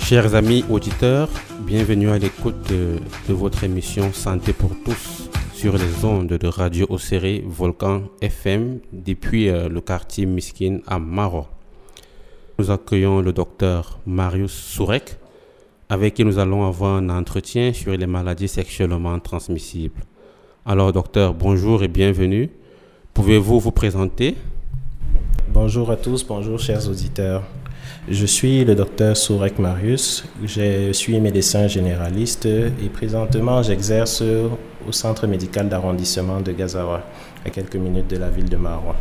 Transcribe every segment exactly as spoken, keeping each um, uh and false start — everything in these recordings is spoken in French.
Chers amis auditeurs, bienvenue à l'écoute de, de votre émission Santé pour tous sur les ondes de Radio Oséré Volcan F M depuis euh, le quartier Miskine à Maroc. Nous accueillons le docteur Marius Sourek avec qui nous allons avoir un entretien sur les maladies sexuellement transmissibles. Alors docteur, bonjour et bienvenue. Pouvez-vous vous présenter? Bonjour à tous, bonjour chers auditeurs. Je suis le docteur Sourek Marius, je suis médecin généraliste et présentement j'exerce au centre médical d'arrondissement de Gazawa, à quelques minutes de la ville de Maroua.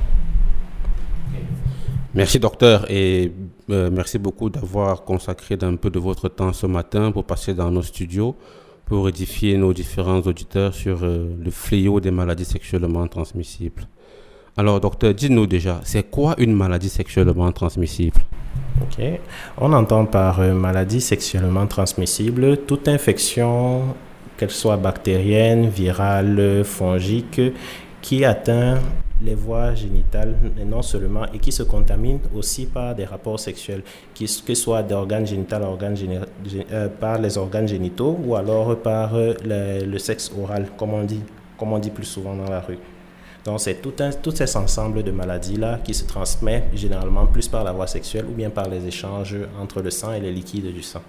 Merci docteur et euh, merci beaucoup d'avoir consacré un peu de votre temps ce matin pour passer dans nos studios pour édifier nos différents auditeurs sur euh, le fléau des maladies sexuellement transmissibles. Alors docteur, dites-nous déjà, c'est quoi une maladie sexuellement transmissible? Ok. On entend par euh, maladie sexuellement transmissible toute infection, qu'elle soit bactérienne, virale, fongique, qui atteint les voies génitales, et non seulement, et qui se contamine aussi par des rapports sexuels, qui, que ce soit d'organes génitaux, organes géni, euh, par les organes génitaux ou alors par euh, le, le sexe oral, comme on dit, comme on dit plus souvent dans la rue. Donc, c'est tout, un, tout cet ensemble de maladies-là qui se transmet généralement plus par la voie sexuelle ou bien par les échanges entre le sang et les liquides du sang.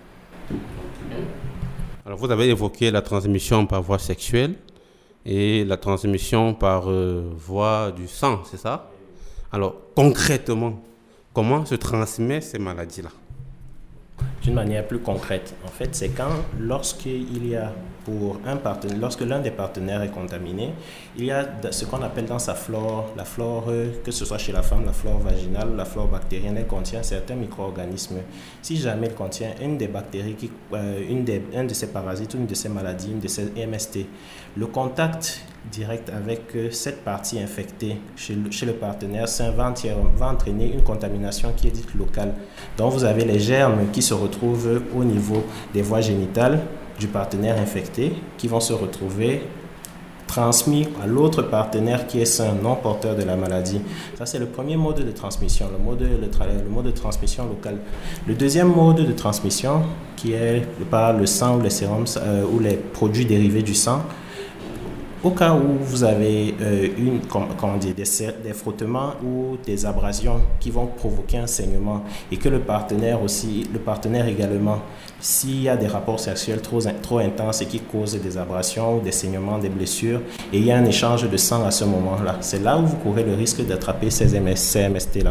Alors, vous avez évoqué la transmission par voie sexuelle et la transmission par euh, voie du sang, c'est ça? Alors, concrètement, comment se transmettent ces maladies-là? D'une manière plus concrète, en fait, c'est quand, lorsqu'il y a pour un partenaire, lorsque l'un des partenaires est contaminé, il y a ce qu'on appelle dans sa flore, la flore, que ce soit chez la femme, la flore vaginale ou la flore bactérienne, elle contient certains micro-organismes. Si jamais elle contient une des bactéries, qui, euh, une des, un de ces parasites, une de ces maladies, une de ces M S T, le contact direct avec cette partie infectée chez le, chez le partenaire sain va, va entraîner une contamination qui est dite locale. Donc vous avez les germes qui se retrouvent au niveau des voies génitales du partenaire infecté qui vont se retrouver transmis à l'autre partenaire qui est sain, non porteur de la maladie. Ça, c'est le premier mode de transmission, le mode, le, tra- le mode de transmission local. Le deuxième mode de transmission, qui est par le sang ou les sérums euh, ou les produits dérivés du sang, au cas où vous avez euh, une, comment dire, des, des frottements ou des abrasions qui vont provoquer un saignement et que le partenaire aussi, le partenaire également, s'il y a des rapports sexuels trop, trop intenses et qui causent des abrasions, des saignements, des blessures, et il y a un échange de sang à ce moment-là, c'est là où vous courez le risque d'attraper ces M S T-là.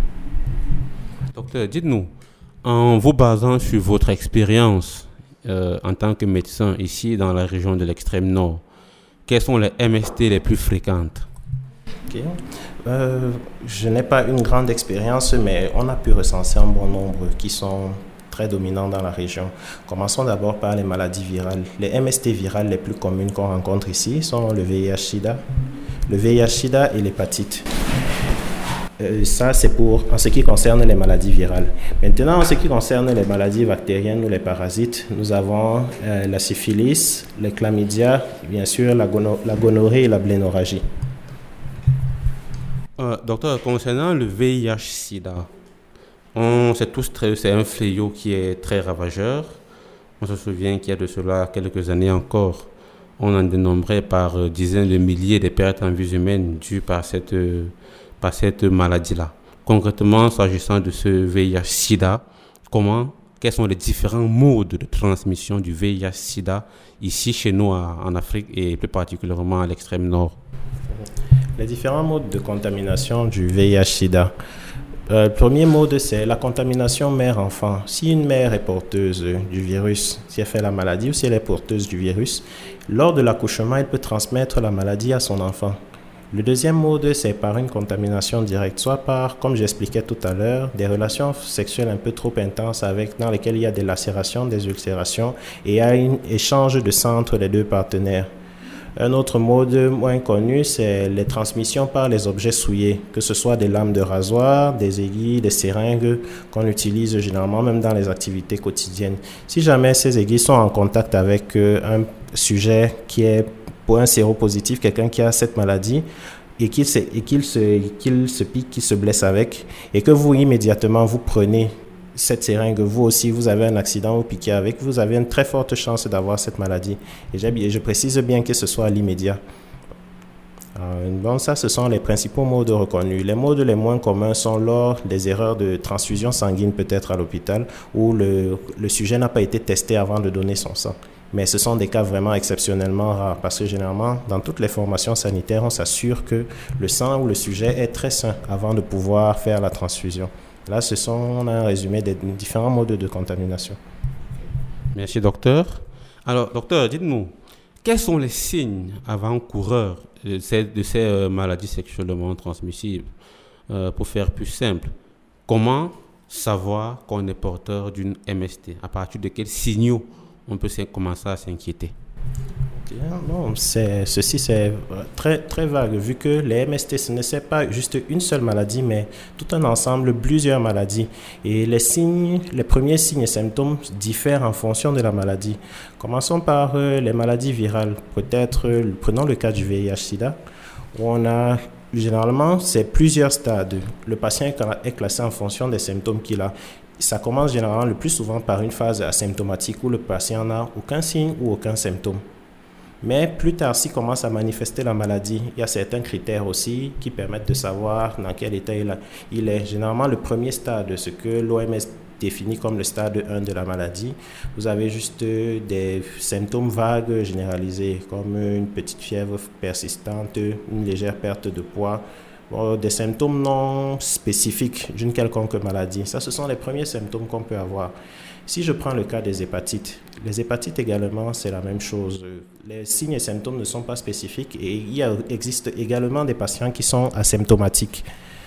Docteur, dites-nous, en vous basant sur votre expérience euh, en tant que médecin ici dans la région de l'extrême nord, quelles sont les M S T les plus fréquentes? Okay. Euh, je n'ai pas une grande expérience, mais on a pu recenser un bon nombre qui sont très dominants dans la région. Commençons d'abord par les maladies virales. Les M S T virales les plus communes qu'on rencontre ici sont le V I H-Sida, le V I H-Sida et l'hépatite. Euh, ça, c'est pour en ce qui concerne les maladies virales. Maintenant, en ce qui concerne les maladies bactériennes ou les parasites, nous avons euh, la syphilis, les chlamydia, bien sûr la, gono- la gonorrhée et la blénorragie. Euh, docteur, concernant le V I H-Sida, on sait tous très, c'est un fléau qui est très ravageur. On se souvient qu'il y a de cela quelques années encore, on en dénombrait par euh, dizaines de milliers de pertes en vies humaines dues par cette euh, par cette maladie-là. Concrètement, s'agissant de ce V I H-Sida, comment, quels sont les différents modes de transmission du V I H-Sida ici chez nous en Afrique et plus particulièrement à l'extrême nord? Les différents modes de contamination du V I H-Sida. Euh, le premier mode, c'est la contamination mère-enfant. Si une mère est porteuse du virus, si elle fait la maladie ou si elle est porteuse du virus, lors de l'accouchement, elle peut transmettre la maladie à son enfant. Le deuxième mode, c'est par une contamination directe, soit par, comme j'expliquais tout à l'heure, des relations sexuelles un peu trop intenses avec, dans lesquelles il y a des lacérations, des ulcérations et il y a un échange de sang entre les deux partenaires. Un autre mode moins connu, c'est les transmissions par les objets souillés, que ce soit des lames de rasoir, des aiguilles, des seringues qu'on utilise généralement même dans les activités quotidiennes. Si jamais ces aiguilles sont en contact avec un sujet qui est pour un séropositif, quelqu'un qui a cette maladie et qu'il se, et qu'il se, qu'il se pique, qu'il se blesse avec, et que vous immédiatement vous prenez cette seringue, vous aussi, vous avez un accident ou piqué avec, vous avez une très forte chance d'avoir cette maladie. Et je précise bien que ce soit à l'immédiat. Bon, ça, ce sont les principaux modes reconnus. Les modes les moins communs sont lors des erreurs de transfusion sanguine, peut-être à l'hôpital, où le, le sujet n'a pas été testé avant de donner son sang. Mais ce sont des cas vraiment exceptionnellement rares, parce que généralement, dans toutes les formations sanitaires, on s'assure que le sang ou le sujet est très sain avant de pouvoir faire la transfusion. Là, ce sont on a un résumé des différents modes de contamination. Merci, docteur. Alors, docteur, dites-nous, quels sont les signes avant-coureurs de ces, de ces euh, maladies sexuellement transmissibles? euh, Pour faire plus simple, comment savoir qu'on est porteur d'une M S T? À partir de quels signaux on peut commencer à s'inquiéter? Non, c'est, ceci c'est très, très vague, vu que les M S T, ce n'est pas juste une seule maladie, mais tout un ensemble, plusieurs maladies. Et les signes, les premiers signes et symptômes diffèrent en fonction de la maladie. Commençons par euh, les maladies virales. Peut-être, euh, prenons le cas du V I H sida, où on a, généralement, c'est plusieurs stades. Le patient est classé en fonction des symptômes qu'il a. Ça commence généralement le plus souvent par une phase asymptomatique où le patient n'a aucun signe ou aucun symptôme. Mais plus tard, s'il commence à manifester la maladie, il y a certains critères aussi qui permettent de savoir dans quel état il est. Généralement, le premier stade, ce que l'O M S définit comme le stade un de la maladie, vous avez juste des symptômes vagues généralisés, comme une petite fièvre persistante, une légère perte de poids, bon, des symptômes non spécifiques d'une quelconque maladie. Ça, ce sont les premiers symptômes qu'on peut avoir. Si je prends le cas des hépatites, les hépatites également, c'est la même chose. Les signes et symptômes ne sont pas spécifiques et il y a, existe également des patients qui sont asymptomatiques.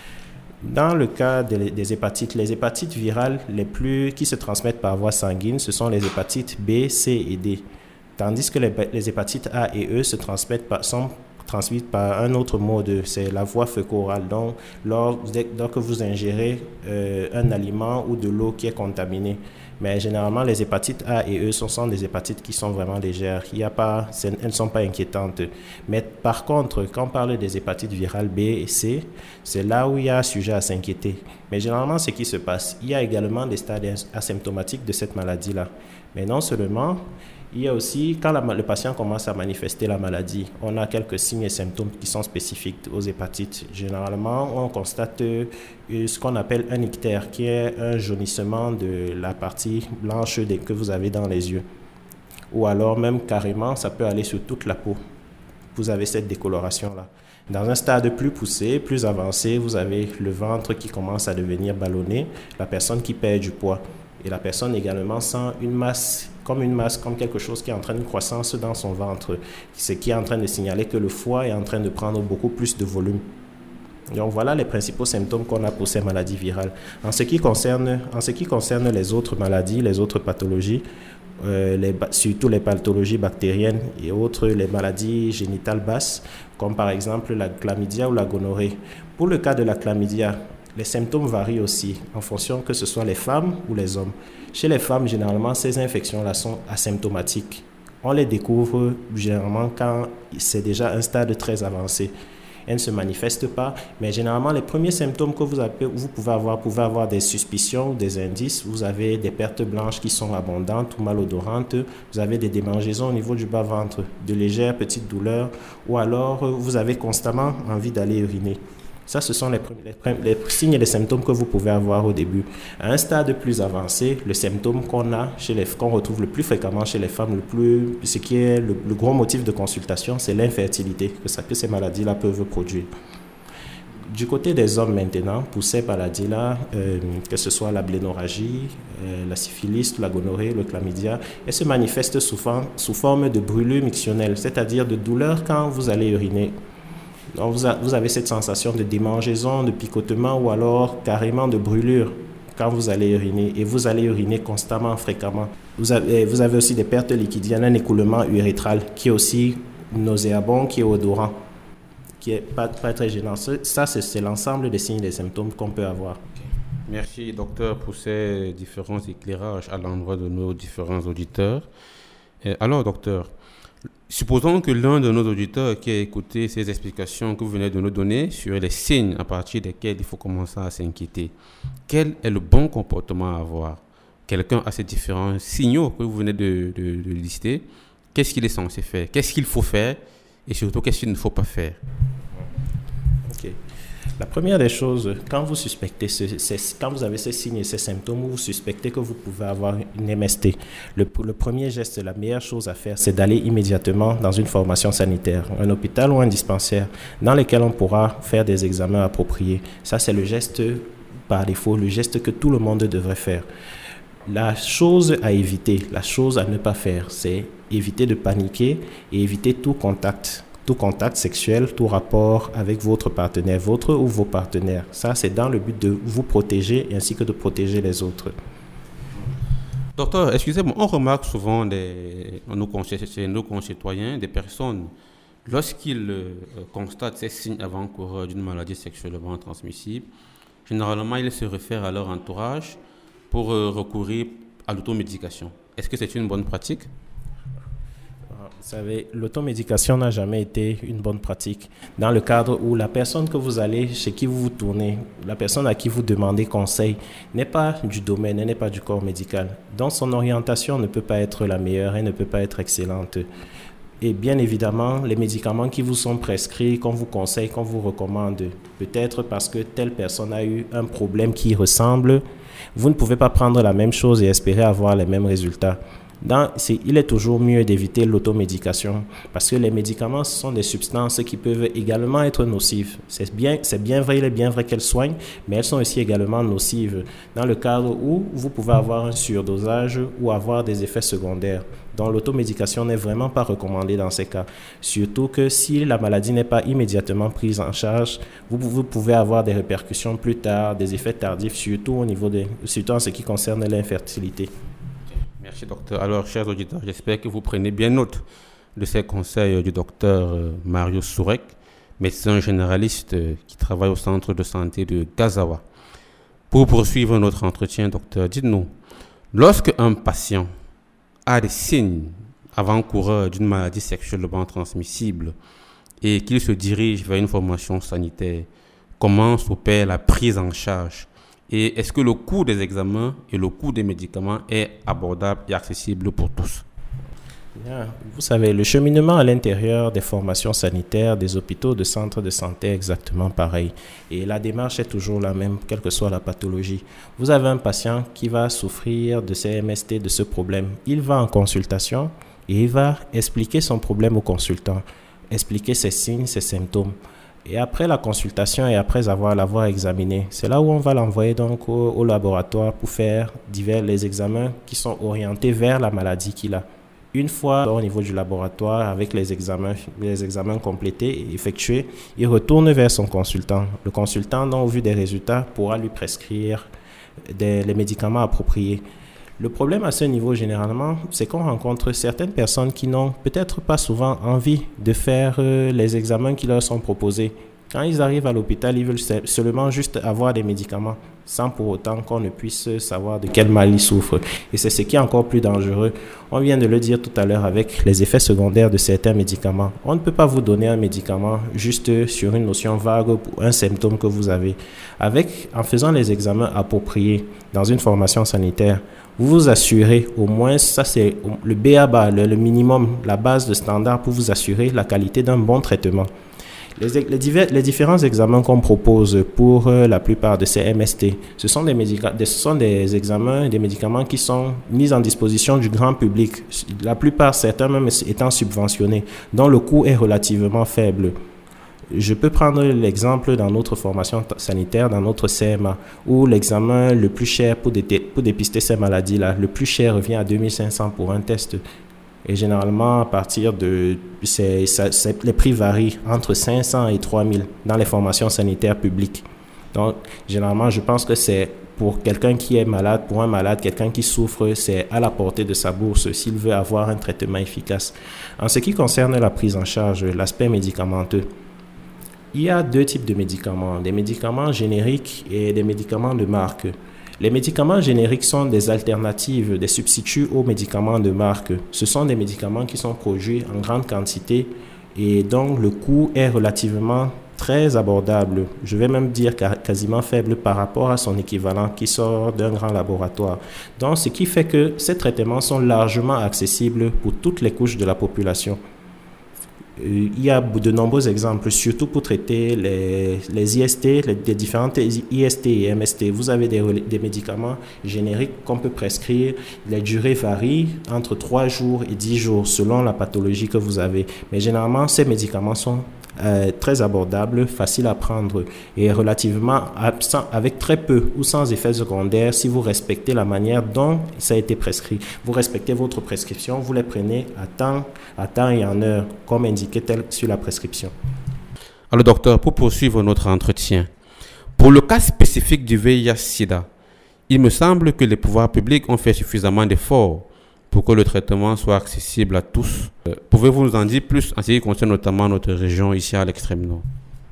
Dans le cas des, des hépatites, les hépatites virales les plus, qui se transmettent par voie sanguine, ce sont les hépatites B, C et D. Tandis que les, les hépatites A et E se transmettent par, sont transmises par un autre mode, c'est la voie féco-orale. Donc, lors, lorsque vous ingérez euh, un aliment ou de l'eau qui est contaminée. Mais généralement, les hépatites A et E sont, sont des hépatites qui sont vraiment légères. Il y a pas, elles ne sont pas inquiétantes. Mais par contre, quand on parle des hépatites virales B et C, c'est là où il y a sujet à s'inquiéter. Mais généralement, ce qui se passe, il y a également des stades asymptomatiques de cette maladie-là. Mais non seulement, il y a aussi, quand la, le patient commence à manifester la maladie, on a quelques signes et symptômes qui sont spécifiques aux hépatites. Généralement, on constate euh, ce qu'on appelle un ictère, qui est un jaunissement de la partie blanche de, que vous avez dans les yeux. Ou alors même carrément, ça peut aller sur toute la peau. Vous avez cette décoloration-là. Dans un stade plus poussé, plus avancé, vous avez le ventre qui commence à devenir ballonné, la personne qui perd du poids. Et la personne également sent une masse, comme une masse, comme quelque chose qui est en train de croissance dans son ventre, ce qui est en train de signaler que le foie est en train de prendre beaucoup plus de volume. Donc voilà les principaux symptômes qu'on a pour ces maladies virales. En ce qui concerne, en ce qui concerne les autres maladies, les autres pathologies, euh, les, surtout les pathologies bactériennes et autres, les maladies génitales basses, comme par exemple la chlamydia ou la gonorrhée. Pour le cas de la chlamydia, les symptômes varient aussi en fonction que ce soit les femmes ou les hommes. Chez les femmes, généralement, ces infections-là sont asymptomatiques. On les découvre généralement quand c'est déjà un stade très avancé. Elles ne se manifestent pas, mais généralement, les premiers symptômes que vous, avez, vous pouvez avoir, vous pouvez avoir des suspicions ou des indices. Vous avez des pertes blanches qui sont abondantes ou malodorantes. Vous avez des démangeaisons au niveau du bas-ventre, de légères petites douleurs, ou alors vous avez constamment envie d'aller uriner. Ça, ce sont les, les, les signes et les symptômes que vous pouvez avoir au début. À un stade plus avancé, le symptôme qu'on a chez les, qu'on retrouve le plus fréquemment chez les femmes, le plus, ce qui est le, le gros motif de consultation, c'est l'infertilité que, ça, que ces maladies-là peuvent produire. Du côté des hommes maintenant, pour ces maladies-là, euh, que ce soit la blénorragie, euh, la syphilis, la gonorrhée, le chlamydia, elles se manifestent sous forme, sous forme de brûlure mictionnelle, c'est-à-dire de douleur quand vous allez uriner. Donc vous, a, vous avez cette sensation de démangeaison, de picotement ou alors carrément de brûlure quand vous allez uriner. Et vous allez uriner constamment, fréquemment. Vous avez, vous avez aussi des pertes liquidiennes, un écoulement urétral qui est aussi nauséabond, qui est odorant, qui n'est pas, pas très gênant. Ça, c'est, c'est l'ensemble des signes et des symptômes qu'on peut avoir. Merci, docteur, pour ces différents éclairages à l'endroit de nos différents auditeurs. Alors, docteur, Supposons que l'un de nos auditeurs qui a écouté ces explications que vous venez de nous donner sur les signes à partir desquels il faut commencer à s'inquiéter. Quel est le bon comportement à avoir? Quelqu'un a ces différents signaux que vous venez de, de, de lister. Qu'est-ce qu'il est censé faire? Qu'est-ce qu'il faut faire? Et surtout, qu'est-ce qu'il ne faut pas faire? Ok. La première des choses, quand vous suspectez, ce, ces, quand vous avez ces signes et ces symptômes, vous suspectez que vous pouvez avoir une M S T. Le, le premier geste, la meilleure chose à faire, c'est d'aller immédiatement dans une formation sanitaire, un hôpital ou un dispensaire, dans lequel on pourra faire des examens appropriés. Ça, c'est le geste par défaut, le geste que tout le monde devrait faire. La chose à éviter, la chose à ne pas faire, c'est éviter de paniquer et éviter tout contact. Tout contact sexuel, tout rapport avec votre partenaire, votre ou vos partenaires. Ça, c'est dans le but de vous protéger ainsi que de protéger les autres. Docteur, excusez-moi, on remarque souvent des, nos, chez nos concitoyens des personnes, lorsqu'ils euh, constatent ces signes avant-coureurs d'une maladie sexuellement transmissible, généralement, ils se réfèrent à leur entourage pour euh, recourir à l'automédication. Est-ce que c'est une bonne pratique? Vous savez, l'automédication n'a jamais été une bonne pratique dans le cadre où la personne que vous allez, chez qui vous vous tournez, la personne à qui vous demandez conseil n'est pas du domaine, elle n'est pas du corps médical. Donc son orientation ne peut pas être la meilleure, elle ne peut pas être excellente. Et bien évidemment, les médicaments qui vous sont prescrits, qu'on vous conseille, qu'on vous recommande, peut-être parce que telle personne a eu un problème qui ressemble, vous ne pouvez pas prendre la même chose et espérer avoir les mêmes résultats. Dans, c'est, il est toujours mieux d'éviter l'automédication parce que les médicaments ce sont des substances qui peuvent également être nocives. C'est bien, c'est bien vrai, il est bien vrai qu'elles soignent, mais elles sont aussi également nocives dans le cadre où vous pouvez avoir un surdosage ou avoir des effets secondaires. Donc l'automédication n'est vraiment pas recommandée dans ces cas. Surtout que si la maladie n'est pas immédiatement prise en charge, vous, vous pouvez avoir des répercussions plus tard, des effets tardifs, surtout au niveau de, surtout en ce qui concerne l'infertilité. Merci, docteur. Alors, chers auditeurs, j'espère que vous prenez bien note de ces conseils du docteur Mario Sourek, médecin généraliste qui travaille au centre de santé de Gazawa. Pour poursuivre notre entretien, docteur, dites-nous, lorsque un patient a des signes avant-coureurs d'une maladie sexuellement transmissible et qu'il se dirige vers une formation sanitaire, comment s'opère la prise en charge? Et est-ce que le coût des examens et le coût des médicaments est abordable et accessible pour tous? Bien. Vous savez, le cheminement à l'intérieur des formations sanitaires, des hôpitaux, de centres de santé est exactement pareil. Et la démarche est toujours la même, quelle que soit la pathologie. Vous avez un patient qui va souffrir de ces M S T, de ce problème. Il va en consultation et il va expliquer son problème au consultant, expliquer ses signes, ses symptômes. Et après la consultation et après avoir l'avoir examiné, c'est là où on va l'envoyer donc au, au laboratoire pour faire divers les examens qui sont orientés vers la maladie qu'il a. Une fois au niveau du laboratoire, avec les examens, les examens complétés et effectués, il retourne vers son consultant. Le consultant, donc, au vu des résultats, pourra lui prescrire des, les médicaments appropriés. Le problème à ce niveau, généralement, c'est qu'on rencontre certaines personnes qui n'ont peut-être pas souvent envie de faire euh, les examens qui leur sont proposés. Quand ils arrivent à l'hôpital, ils veulent seulement juste avoir des médicaments, sans pour autant qu'on ne puisse savoir de quel mal ils souffrent. Et c'est ce qui est encore plus dangereux. On vient de le dire tout à l'heure avec les effets secondaires de certains médicaments. On ne peut pas vous donner un médicament juste sur une notion vague pour un symptôme que vous avez. Avec, en faisant les examens appropriés dans une formation sanitaire, vous vous assurez, au moins, ça c'est le B A B A, le, le minimum, la base de standard pour vous assurer la qualité d'un bon traitement. Les, les, divers, les différents examens qu'on propose pour euh, la plupart de ces M S T, ce sont des, médica- des, ce sont des examens et des médicaments qui sont mis en disposition du grand public. La plupart, certains même étant subventionnés, dont le coût est relativement faible. Je peux prendre l'exemple dans notre formation sanitaire, dans notre C M A, où l'examen le plus cher pour, dé- pour dépister ces maladies-là, le plus cher revient à deux mille cinq cents pour un test. Et généralement, à partir de... C'est, ça, c'est, les prix varient entre cinq cents et trois mille dans les formations sanitaires publiques. Donc, généralement, je pense que c'est pour quelqu'un qui est malade, pour un malade, quelqu'un qui souffre, c'est à la portée de sa bourse s'il veut avoir un traitement efficace. En ce qui concerne la prise en charge, l'aspect médicamenteux, il y a deux types de médicaments, des médicaments génériques et des médicaments de marque. Les médicaments génériques sont des alternatives, des substituts aux médicaments de marque. Ce sont des médicaments qui sont produits en grande quantité et donc le coût est relativement très abordable. Je vais même dire quasiment faible par rapport à son équivalent qui sort d'un grand laboratoire. Donc, ce qui fait que ces traitements sont largement accessibles pour toutes les couches de la population. Il y a de nombreux exemples, surtout pour traiter les, les I S T, les, les différentes I S T et M S T. Vous avez des, des médicaments génériques qu'on peut prescrire. Les durées varient entre trois jours et dix jours selon la pathologie que vous avez. Mais généralement, ces médicaments sont euh, très abordables, faciles à prendre et relativement absents, avec très peu ou sans effets secondaires si vous respectez la manière dont ça a été prescrit. Vous respectez votre prescription, vous les prenez à temps, à temps et en heure, comme indiqué tel sur la prescription. Alors docteur, pour poursuivre notre entretien, pour le cas spécifique du V I H sida, il me semble que les pouvoirs publics ont fait suffisamment d'efforts pour que le traitement soit accessible à tous. Euh, pouvez-vous nous en dire plus en ce qui concerne notamment notre région ici à l'extrême nord?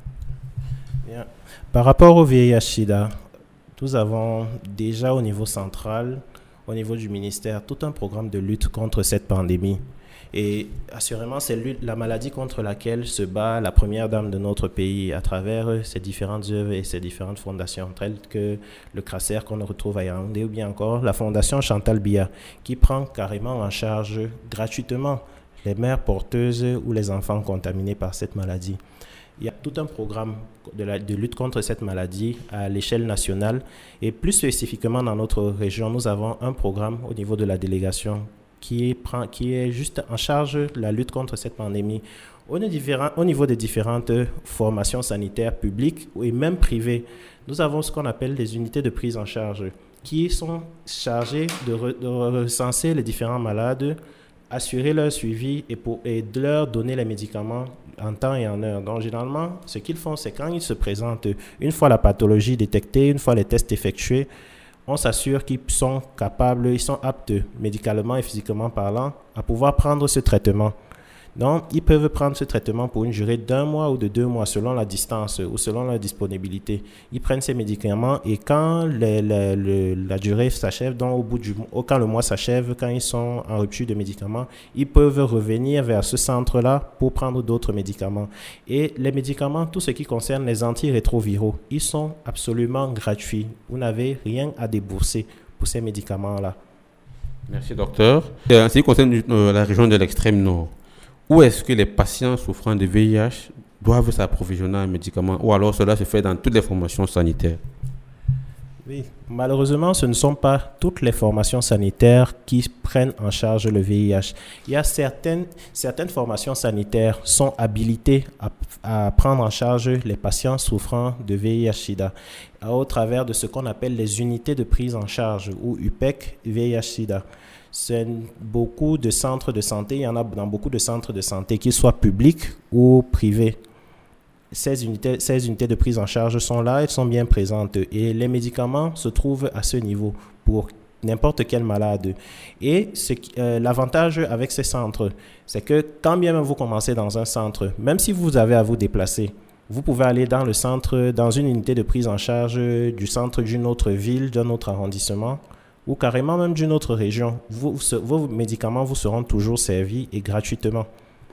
Bien. Par rapport au V I H sida, nous avons déjà au niveau central, au niveau du ministère, tout un programme de lutte contre cette pandémie. Et assurément, c'est la maladie contre laquelle se bat la première dame de notre pays à travers ses différentes œuvres et ses différentes fondations, telles que le CRASER qu'on retrouve à Yaoundé ou bien encore la fondation Chantal Biya, qui prend carrément en charge gratuitement les mères porteuses ou les enfants contaminés par cette maladie. Il y a tout un programme de, la, de lutte contre cette maladie à l'échelle nationale et plus spécifiquement dans notre région, nous avons un programme au niveau de la délégation qui est, qui est juste en charge de la lutte contre cette pandémie. Au niveau des différentes formations sanitaires publiques et même privées, nous avons ce qu'on appelle des unités de prise en charge qui sont chargées de, re, de recenser les différents malades, assurer leur suivi et, pour, et de leur donner les médicaments en temps et en heure. Donc, généralement, ce qu'ils font, c'est quand ils se présentent, une fois la pathologie détectée, une fois les tests effectués, on s'assure qu'ils sont capables, ils sont aptes médicalement et physiquement parlant à pouvoir prendre ce traitement. Donc, ils peuvent prendre ce traitement pour une durée d'un mois ou de deux mois selon la distance ou selon leur disponibilité. Ils prennent ces médicaments et quand les, les, les, la durée s'achève, donc au bout du quand le mois s'achève, quand ils sont en rupture de médicaments, ils peuvent revenir vers ce centre-là pour prendre d'autres médicaments. Et les médicaments, tout ce qui concerne les antirétroviraux, ils sont absolument gratuits. Vous n'avez rien à débourser pour ces médicaments-là. Merci, docteur. En ce qui concerne euh, la région de l'extrême nord, où est-ce que les patients souffrant de V I H doivent s'approvisionner en médicaments ou alors cela se fait dans toutes les formations sanitaires? Oui, malheureusement, ce ne sont pas toutes les formations sanitaires qui prennent en charge le V I H. Il y a certaines, certaines formations sanitaires sont habilitées à, à prendre en charge les patients souffrant de V I H sida au travers de ce qu'on appelle les unités de prise en charge ou U P E C V I H sida. C'est beaucoup de centres de santé, il y en a dans beaucoup de centres de santé, qu'ils soient publics ou privés. Ces unités, ces unités de prise en charge sont là, elles sont bien présentes et les médicaments se trouvent à ce niveau pour n'importe quel malade. Et ce, euh, l'avantage avec ces centres, c'est que quand bien même vous commencez dans un centre, même si vous avez à vous déplacer, vous pouvez aller dans le centre, dans une unité de prise en charge du centre d'une autre ville, d'un autre arrondissement, ou carrément même d'une autre région. Vos, vos médicaments vous seront toujours servis et gratuitement.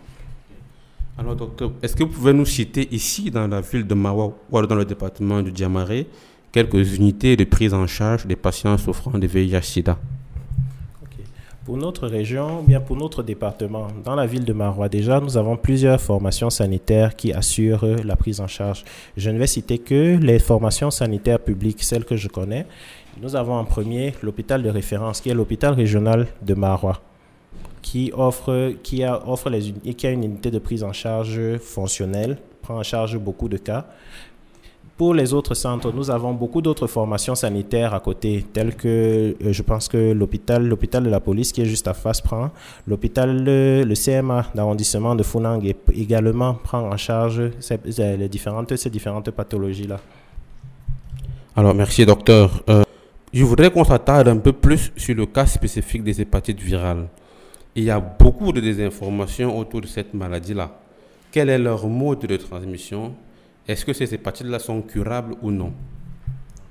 Alors, docteur, est-ce que vous pouvez nous citer ici, dans la ville de Mawa ou dans le département du Diamaré, quelques unités de prise en charge des patients souffrant de V I H sida? Okay. Pour notre région, bien pour notre département, dans la ville de Maroua, déjà, nous avons plusieurs formations sanitaires qui assurent la prise en charge. Je ne vais citer que les formations sanitaires publiques, celles que je connais. Nous avons en premier l'hôpital de référence, qui est l'hôpital régional de Maroua, qui offre, qui a, offre les, qui a une unité de prise en charge fonctionnelle, prend en charge beaucoup de cas. Pour les autres centres, nous avons beaucoup d'autres formations sanitaires à côté, telles que, euh, je pense que l'hôpital, l'hôpital de la police qui est juste à face prend, l'hôpital, le, le C M A d'arrondissement de Funang également prend en charge ces, les différentes, ces différentes pathologies-là. Alors, merci docteur. Euh, je voudrais qu'on s'attarde un peu plus sur le cas spécifique des hépatites virales. Il y a beaucoup de désinformations autour de cette maladie-là. Quel est leur mode de transmission? Est-ce que ces hépatites-là sont curables ou non?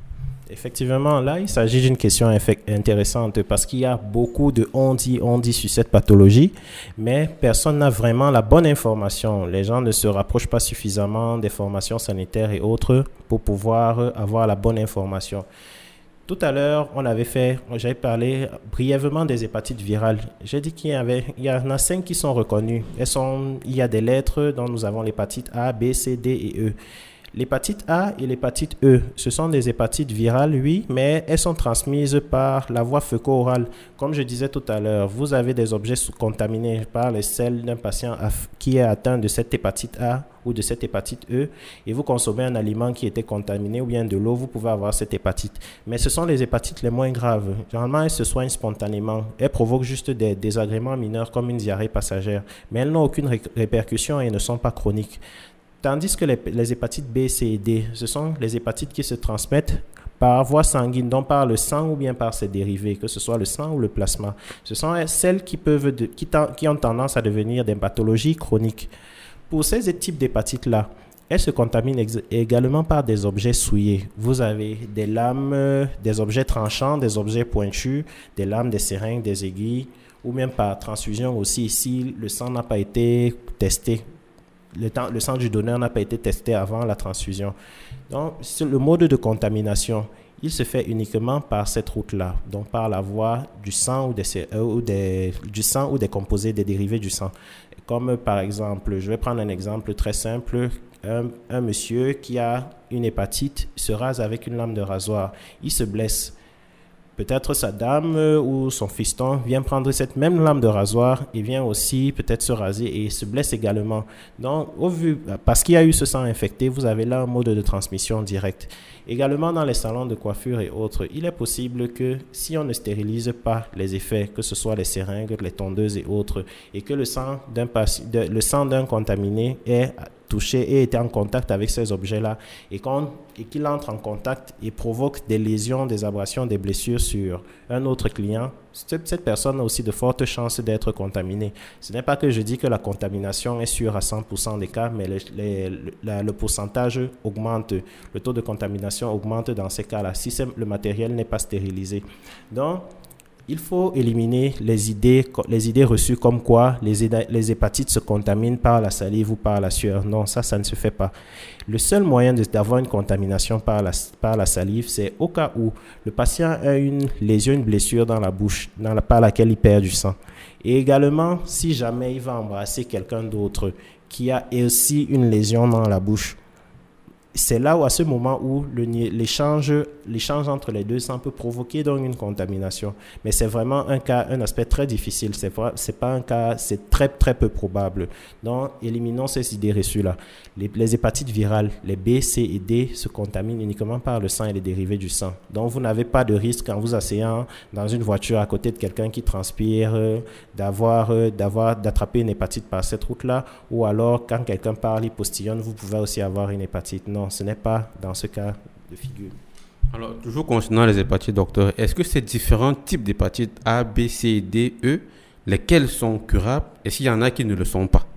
Effectivement, là, il s'agit d'une question intéressante parce qu'il y a beaucoup de on-dit, on-dit sur cette pathologie, mais personne n'a vraiment la bonne information. Les gens ne se rapprochent pas suffisamment des formations sanitaires et autres pour pouvoir avoir la bonne information. Tout à l'heure, on avait fait, j'avais parlé brièvement des hépatites virales. J'ai dit qu'il y avait, il y en a cinq qui sont reconnues. Elles sont, il y a des lettres dont nous avons l'hépatite A, B, C, D et E. L'hépatite A et l'hépatite E, ce sont des hépatites virales, oui, mais elles sont transmises par la voie féco-orale. Comme je disais tout à l'heure, vous avez des objets contaminés par les selles d'un patient qui est atteint de cette hépatite A ou de cette hépatite E, et vous consommez un aliment qui était contaminé ou bien de l'eau, vous pouvez avoir cette hépatite. Mais ce sont les hépatites les moins graves. Généralement, elles se soignent spontanément. Elles provoquent juste des désagréments mineurs comme une diarrhée passagère, mais elles n'ont aucune ré- répercussion et ne sont pas chroniques. Tandis que les, les hépatites B, C et D, ce sont les hépatites qui se transmettent par voie sanguine, donc par le sang ou bien par ses dérivés, que ce soit le sang ou le plasma. Ce sont celles qui, peuvent de, qui, ten, qui ont tendance à devenir des pathologies chroniques. Pour ces types d'hépatites-là, elles se contaminent ex- également par des objets souillés. Vous avez des lames, des objets tranchants, des objets pointus, des lames, des seringues, des aiguilles, ou même par transfusion aussi, si le sang n'a pas été testé. Le, temps, le sang du donneur n'a pas été testé avant la transfusion. Donc, le mode de contamination, il se fait uniquement par cette route-là, donc par la voie du sang ou des, euh, ou des, du sang ou des composés, des dérivés du sang. Comme par exemple, je vais prendre un exemple très simple, un, un monsieur qui a une hépatite se rase avec une lame de rasoir, il se blesse. Peut-être sa dame ou son fiston vient prendre cette même lame de rasoir et vient aussi peut-être se raser et se blesse également. Donc, au vu, parce qu'il y a eu ce sang infecté, vous avez là un mode de transmission direct. Également dans les salons de coiffure et autres, il est possible que si on ne stérilise pas les effets, que ce soit les seringues, les tondeuses et autres, et que le sang d'un, de, le sang d'un contaminé est touché et été en contact avec ces objets-là et, et qu'il entre en contact et provoque des lésions, des abrasions, des blessures sur un autre client, cette personne a aussi de fortes chances d'être contaminée. Ce n'est pas que je dis que la contamination est sûre à cent pour cent des cas, mais les, les, le, le pourcentage augmente, le taux de contamination augmente dans ces cas-là, si le matériel n'est pas stérilisé. Donc, il faut éliminer les idées, les idées reçues comme quoi les, les hépatites se contaminent par la salive ou par la sueur. Non, ça, ça ne se fait pas. Le seul moyen de, d'avoir une contamination par la, par la salive, c'est au cas où le patient a une lésion, une blessure dans la bouche, dans la, par laquelle il perd du sang. Et également, si jamais il va embrasser quelqu'un d'autre qui a aussi une lésion dans la bouche, c'est là où, à ce moment où le, l'échange, l'échange entre les deux sangs peut provoquer donc une contamination. Mais c'est vraiment un cas, un aspect très difficile. C'est, c'est pas un cas, c'est très, très peu probable. Donc, éliminons ces idées reçues-là. Les, les hépatites virales, les B, C et D se contaminent uniquement par le sang et les dérivés du sang. Donc, vous n'avez pas de risque en vous asseyant dans une voiture à côté de quelqu'un qui transpire, euh, d'avoir, euh, d'avoir, d'attraper une hépatite par cette route-là. Ou alors, quand quelqu'un parle, il postillonne, vous pouvez aussi avoir une hépatite. Non, ce n'est pas dans ce cas de figure. Alors, toujours concernant les hépatites, docteur, est-ce que ces différents types d'hépatites A, B, C, D, E, lesquels sont curables et s'il y en a qui ne le sont pas?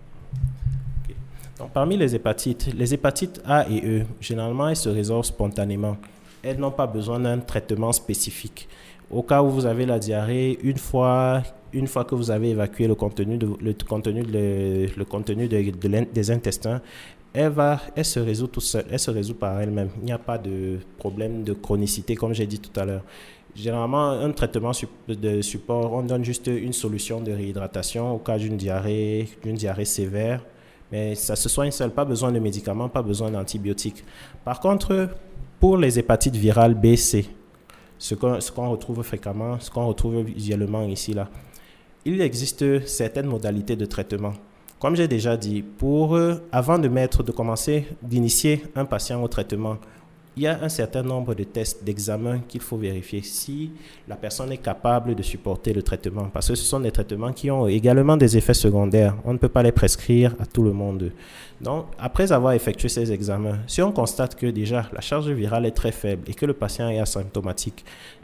Okay. Donc, parmi les hépatites, les hépatites A et E, généralement, elles se résorbent spontanément. Elles n'ont pas besoin d'un traitement spécifique. Au cas où vous avez la diarrhée, une fois, une fois que vous avez évacué le contenu, de, le contenu, de, le contenu de, de des intestins, Elle, va, elle se résout toute seule, elle se résout par elle-même. Il n'y a pas de problème de chronicité, comme j'ai dit tout à l'heure. Généralement, un traitement de support, on donne juste une solution de réhydratation au cas d'une diarrhée, d'une diarrhée sévère. Mais ça se soigne seul, pas besoin de médicaments, pas besoin d'antibiotiques. Par contre, pour les hépatites virales B, C, ce qu'on, ce qu'on retrouve fréquemment, ce qu'on retrouve visuellement ici, là, il existe certaines modalités de traitement. Comme j'ai déjà dit, pour, euh, avant de mettre, de commencer, d'initier un patient au traitement, il y a un certain nombre de tests, d'examens qu'il faut vérifier si la personne est capable de supporter le traitement. Parce que ce sont des traitements qui ont également des effets secondaires. On ne peut pas les prescrire à tout le monde. Donc, après avoir effectué ces examens, si on constate que déjà la charge virale est très faible et que le patient est asymptomatique,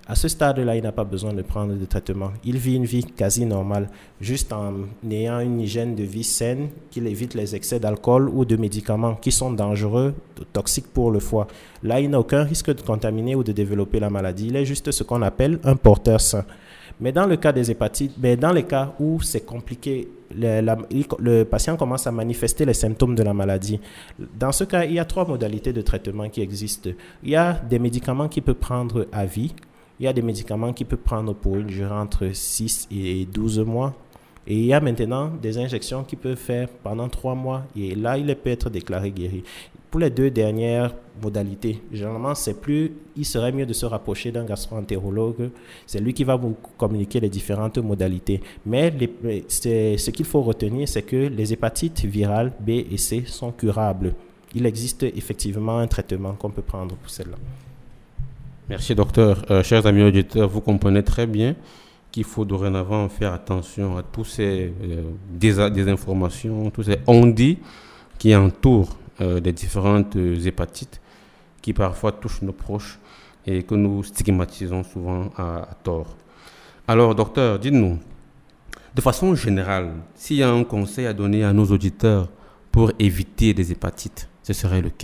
À ce stade-là, il n'a pas besoin de prendre de traitement. Il vit une vie quasi normale, juste en ayant une hygiène de vie saine, qu'il évite les excès d'alcool ou de médicaments qui sont dangereux, toxiques pour le foie. Là, il n'a aucun risque de contaminer ou de développer la maladie. Il est juste ce qu'on appelle un porteur sain. Mais dans le cas des hépatites, mais dans les cas où c'est compliqué, le, la, le patient commence à manifester les symptômes de la maladie. Dans ce cas, il y a trois modalités de traitement qui existent. Il y a des médicaments qu'il peut prendre à vie. Il y a des médicaments qu'il peut prendre pour une durée entre six et douze mois. Et il y a maintenant des injections qu'il peut faire pendant trois mois. Et là, il peut être déclaré guéri. Pour les deux dernières modalités, généralement, c'est plus, il serait mieux de se rapprocher d'un gastro-entérologue. C'est lui qui va vous communiquer les différentes modalités. Mais les, c'est, ce qu'il faut retenir, c'est que les hépatites virales B et C sont curables. Il existe effectivement un traitement qu'on peut prendre pour celle-là. Merci, docteur. Euh, chers amis auditeurs, vous comprenez très bien qu'il faut dorénavant faire attention à tous ces euh, dés- désinformations, tous ces on-dit qui entourent euh, les différentes euh, hépatites qui parfois touchent nos proches et que nous stigmatisons souvent à, à tort. Alors, docteur, dites-nous, de façon générale, s'il y a un conseil à donner à nos auditeurs pour éviter les hépatites, ce serait lequel ?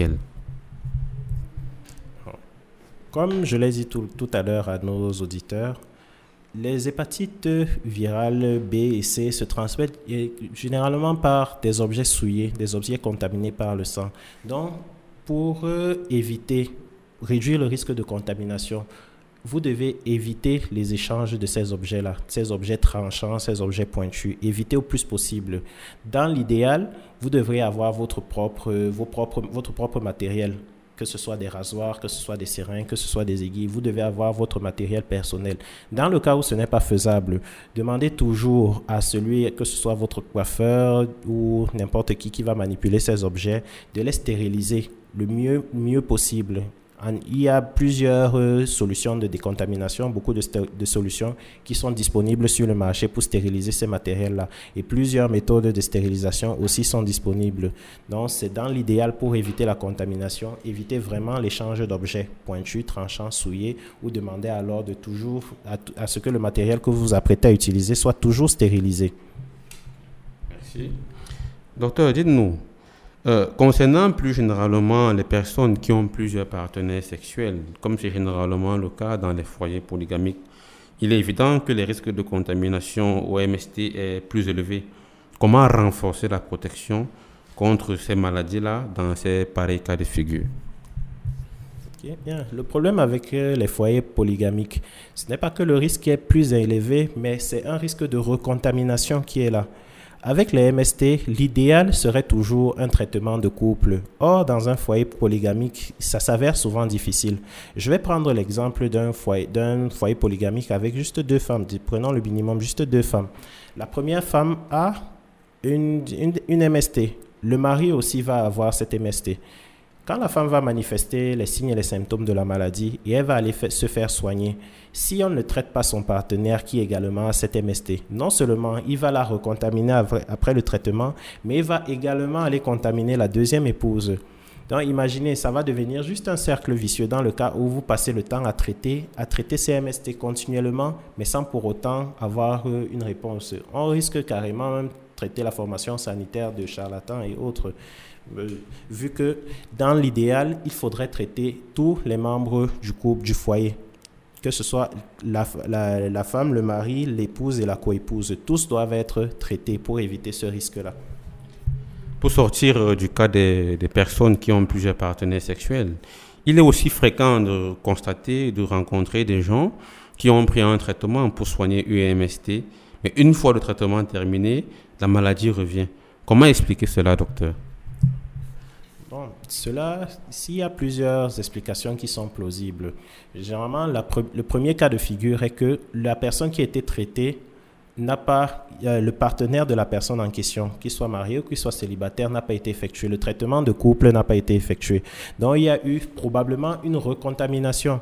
Comme je l'ai dit tout, tout à l'heure à nos auditeurs, les hépatites virales B et C se transmettent généralement par des objets souillés, des objets contaminés par le sang. Donc, pour éviter, réduire le risque de contamination, vous devez éviter les échanges de ces objets-là, ces objets tranchants, ces objets pointus. Évitez au plus possible. Dans l'idéal, vous devrez avoir votre propre, vos propres, votre propre matériel. Que ce soit des rasoirs, que ce soit des seringues, que ce soit des aiguilles, vous devez avoir votre matériel personnel. Dans le cas où ce n'est pas faisable, demandez toujours à celui, que ce soit votre coiffeur ou n'importe qui qui va manipuler ces objets, de les stériliser le mieux, mieux possible. Il y a plusieurs euh, solutions de décontamination, beaucoup de, sté- de solutions qui sont disponibles sur le marché pour stériliser ces matériels-là. Et plusieurs méthodes de stérilisation aussi sont disponibles. Donc, c'est dans l'idéal pour éviter la contamination, éviter vraiment l'échange d'objets pointus, tranchants, souillés, ou demander alors de toujours à, t- à ce que le matériel que vous vous apprêtez à utiliser soit toujours stérilisé. Merci. Docteur, dites-nous, Euh, concernant plus généralement les personnes qui ont plusieurs partenaires sexuels, comme c'est généralement le cas dans les foyers polygamiques, il est évident que les risques de contamination au M S T est plus élevé. Comment renforcer la protection contre ces maladies-là dans ces pareils cas de figure? Okay, bien. Le problème avec euh, les foyers polygamiques, ce n'est pas que le risque est plus élevé, mais c'est un risque de recontamination qui est là. Avec les M S T, l'idéal serait toujours un traitement de couple. Or, dans un foyer polygamique, ça s'avère souvent difficile. Je vais prendre l'exemple d'un foyer, d'un foyer polygamique avec juste deux femmes. Prenons le minimum, juste deux femmes. La première femme a une, une, une M S T. Le mari aussi va avoir cette M S T. Quand la femme va manifester les signes et les symptômes de la maladie et elle va aller fa- se faire soigner, si on ne traite pas son partenaire qui également a cette M S T, non seulement il va la recontaminer après, après le traitement, mais il va également aller contaminer la deuxième épouse. Donc imaginez, ça va devenir juste un cercle vicieux dans le cas où vous passez le temps à traiter, à traiter ces M S T continuellement, mais sans pour autant avoir une réponse. On risque carrément même de traiter la formation sanitaire de charlatans et autres. Euh, vu que dans l'idéal, il faudrait traiter tous les membres du couple, du foyer, que ce soit la, la, la femme, le mari, l'épouse et la coépouse. Tous doivent être traités pour éviter ce risque-là. Pour sortir euh, du cas des, des personnes qui ont plusieurs partenaires sexuels, il est aussi fréquent de constater, de rencontrer des gens qui ont pris un traitement pour soigner U M S T, mais une fois le traitement terminé, la maladie revient. Comment expliquer cela, docteur? Bon, cela, s'il y a plusieurs explications qui sont plausibles. Généralement, la pre- le premier cas de figure est que la personne qui a été traitée n'a pas, euh, le partenaire de la personne en question, qu'il soit marié ou qu'il soit célibataire, n'a pas été effectué. Le traitement de couple n'a pas été effectué. Donc, il y a eu probablement une recontamination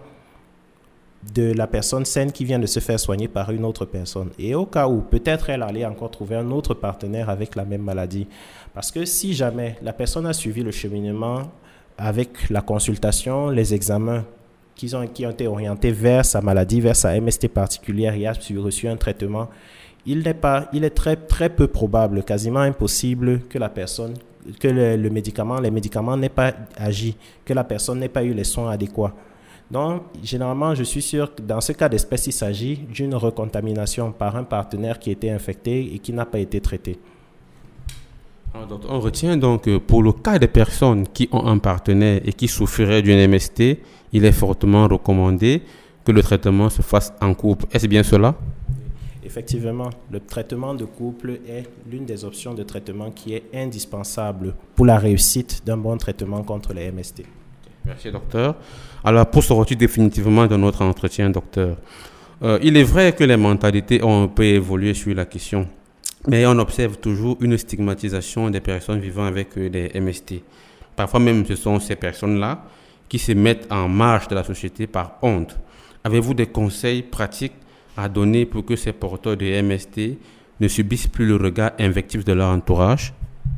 de la personne saine qui vient de se faire soigner par une autre personne. Et au cas où, peut-être elle allait encore trouver un autre partenaire avec la même maladie. Parce que si jamais la personne a suivi le cheminement avec la consultation, les examens qui ont, qui ont été orientés vers sa maladie, vers sa M S T particulière et a reçu un traitement, il n'est pas, il est très, très peu probable, quasiment impossible que la personne, que le, le médicament, les médicaments n'aient pas agi, que la personne n'ait pas eu les soins adéquats. Donc, généralement, je suis sûr que dans ce cas d'espèce, il s'agit d'une recontamination par un partenaire qui était infecté et qui n'a pas été traité. Alors, docteur, on retient donc que pour le cas des personnes qui ont un partenaire et qui souffriraient d'une M S T, il est fortement recommandé que le traitement se fasse en couple. Est-ce bien cela? Effectivement, le traitement de couple est l'une des options de traitement qui est indispensable pour la réussite d'un bon traitement contre les M S T. Merci, docteur. Alors, pour sortir définitivement de notre entretien, docteur, euh, il est vrai que les mentalités ont un peu évolué sur la question, mais on observe toujours une stigmatisation des personnes vivant avec des M S T. Parfois même, ce sont ces personnes-là qui se mettent en marge de la société par honte. Avez-vous des conseils pratiques à donner pour que ces porteurs de M S T ne subissent plus le regard invectif de leur entourage?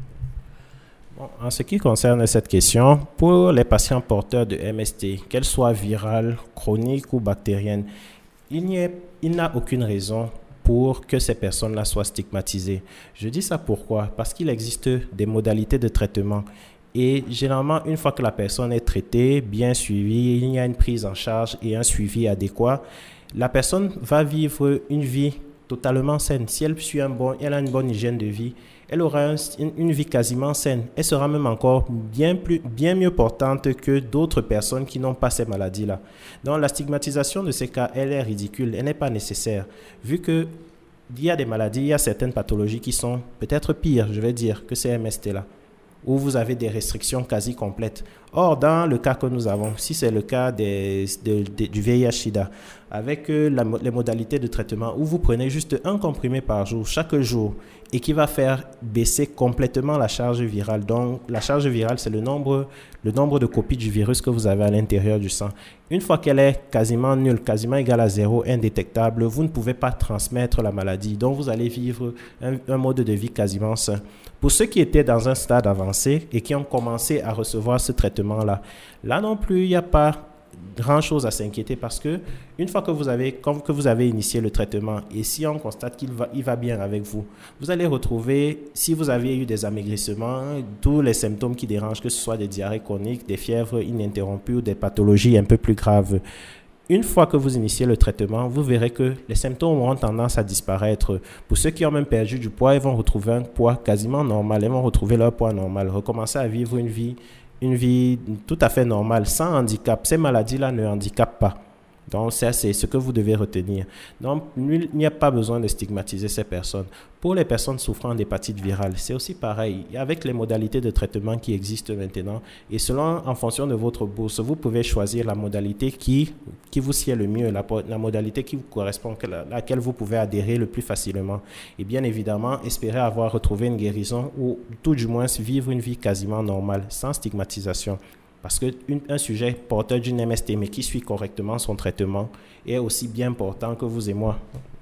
Bon, en ce qui concerne cette question, pour les patients porteurs de M S T, qu'elles soient virales, chroniques ou bactériennes, il n'y a, il n'a aucune raison pour que ces personnes-là soient stigmatisées. Je dis ça pourquoi? Parce qu'il existe des modalités de traitement. Et généralement, une fois que la personne est traitée, bien suivie, il y a une prise en charge et un suivi adéquat, la personne va vivre une vie totalement saine. Si elle suit un bon, elle a une bonne hygiène de vie, elle aura un, une, une vie quasiment saine. Elle sera même encore bien, plus, bien mieux portante que d'autres personnes qui n'ont pas ces maladies-là. Donc la stigmatisation de ces cas, elle est ridicule, elle n'est pas nécessaire. Vu qu'il y a des maladies, il y a certaines pathologies qui sont peut-être pires, je vais dire, que ces M S T-là, où vous avez des restrictions quasi complètes. Or, dans le cas que nous avons, si c'est le cas des, de, de, du V I H SIDA, avec euh, la, les modalités de traitement où vous prenez juste un comprimé par jour, chaque jour, et qui va faire baisser complètement la charge virale. Donc, la charge virale, c'est le nombre, le nombre de copies du virus que vous avez à l'intérieur du sang. Une fois qu'elle est quasiment nulle, quasiment égale à zéro, indétectable, vous ne pouvez pas transmettre la maladie. Donc, vous allez vivre un, un mode de vie quasiment sain. Pour ceux qui étaient dans un stade avancé et qui ont commencé à recevoir ce traitement-là, là non plus, il n'y a pas grand-chose à s'inquiéter parce que une fois que vous avez, comme que vous avez initié le traitement et si on constate qu'il va, il va bien avec vous, vous allez retrouver, si vous avez eu des amaigrissements, tous les symptômes qui dérangent, que ce soit des diarrhées chroniques, des fièvres ininterrompues ou des pathologies un peu plus graves. Une fois que vous initiez le traitement, vous verrez que les symptômes auront tendance à disparaître. Pour ceux qui ont même perdu du poids, ils vont retrouver un poids quasiment normal. Ils vont retrouver leur poids normal, recommencer à vivre une vie, une vie tout à fait normale, sans handicap. Ces maladies-là ne handicapent pas. Donc, ça, c'est ce que vous devez retenir. Donc, il n'y a pas besoin de stigmatiser ces personnes. Pour les personnes souffrant d'hépatite virale, c'est aussi pareil. Avec les modalités de traitement qui existent maintenant, et selon, en fonction de votre bourse, vous pouvez choisir la modalité qui, qui vous sied le mieux, la, la modalité qui vous correspond, à laquelle vous pouvez adhérer le plus facilement. Et bien évidemment, espérer avoir retrouvé une guérison ou tout du moins vivre une vie quasiment normale, sans stigmatisation. Parce qu'un sujet porteur d'une M S T, mais qui suit correctement son traitement, est aussi bien important que vous et moi.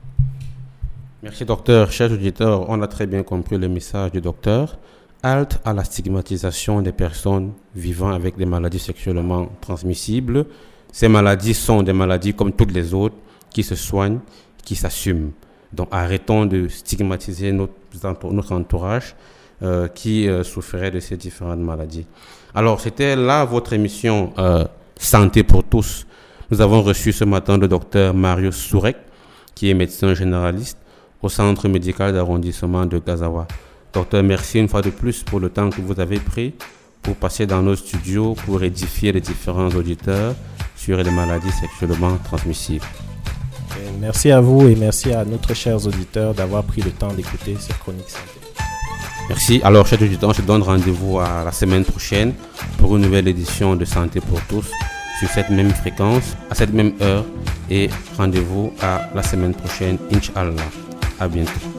Merci, docteur. Chers auditeurs, on a très bien compris le message du docteur. Halte à la stigmatisation des personnes vivant avec des maladies sexuellement transmissibles. Ces maladies sont des maladies comme toutes les autres, qui se soignent, qui s'assument. Donc, arrêtons de stigmatiser notre, notre entourage euh, qui euh, souffrait de ces différentes maladies. Alors, c'était là votre émission euh, Santé pour tous. Nous avons reçu ce matin le docteur Marius Sourek, qui est médecin généraliste au centre médical d'arrondissement de Gazawa. Docteur, merci une fois de plus pour le temps que vous avez pris pour passer dans nos studios pour édifier les différents auditeurs sur les maladies sexuellement transmissibles. Et merci à vous et merci à notre chers auditeurs d'avoir pris le temps d'écouter cette chronique santé. Merci. Alors, chers auditeurs, je donne rendez-vous à la semaine prochaine pour une nouvelle édition de Santé pour tous sur cette même fréquence, à cette même heure. Et rendez-vous à la semaine prochaine, Inch'Allah. À bientôt.